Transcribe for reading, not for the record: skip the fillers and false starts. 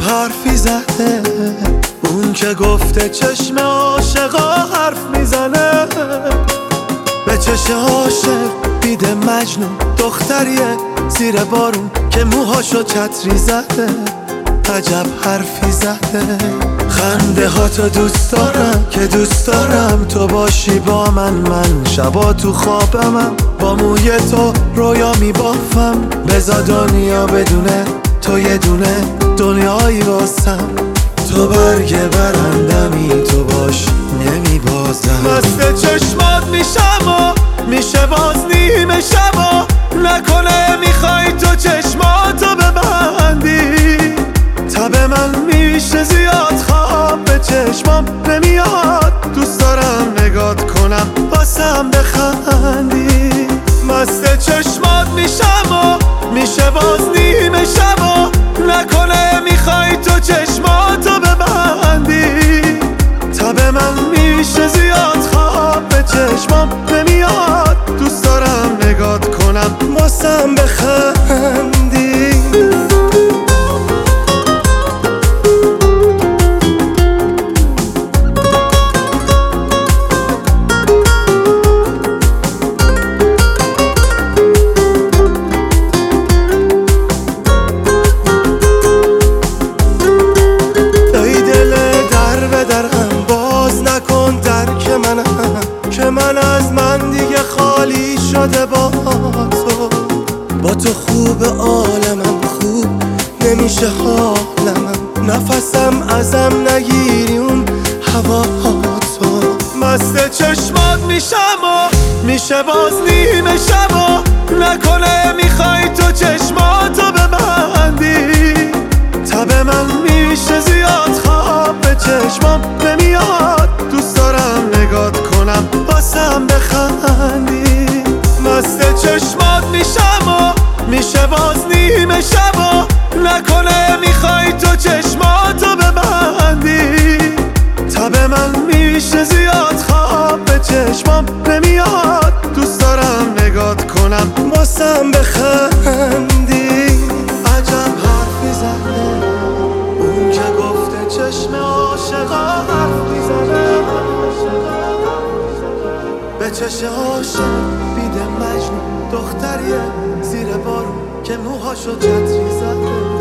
حرفی زده، اون که گفته چشم عاشقا حرف میزنه. به چشم عاشق دیده مجنون، دختریه زیر بارون که موهاشو چتری زده. عجب حرفی زده. خنده ها تو دوست دارم که دوست دارم تو باشی با من شبا تو خوابمم با موی تو رویا میبافم. بزا دنیا بدونه تو یه دونه دنیایی واسم. تو برگ برندمی تو باش نمیبازم. مست چشمات میشم و میشه باز نیمه شبا. نکنه میخوای تو چشماتو ببندی. تب من میشه زیاد خواب به چشمام نمیاد. دوست دارم نگات کنم واسم بخندی. مست چشمات میشم و میشه باز نیمه شبا. نکنه میخوای تو چشماتو ببندی. تب من میشه زیاد خواب به چشمام نمیاد. دوست دارم نگات کنم واسم بخندی. من از من دیگه خالی شده با تو. با تو خوب عالمم خوب نمیشه حالمم. نفسم ازم نگیری اون هوا تو. مست چشمات میشم و میشه باز نیمه شبا. نکنه میخوای تو چشماتو ببندی. تب من میشه زیاد خواب به چشمام نمیاد. دوست دارم نگات کنم واسم بخندی. مست چشمات میشم و میشه باز نیمه شبا. نکنه میخوای تو چشماتو ببندی. تب من میشه زیاد خواب به چشمام نمیاد. دوست دارم نگات کنم واسم بخندی. عجب حرفی زده، اون که گفته چشم عاشقا حرف میزنه. به چشم عاشق بیده مجنون، دختریه زیر بارون که موهاشو چتری زده.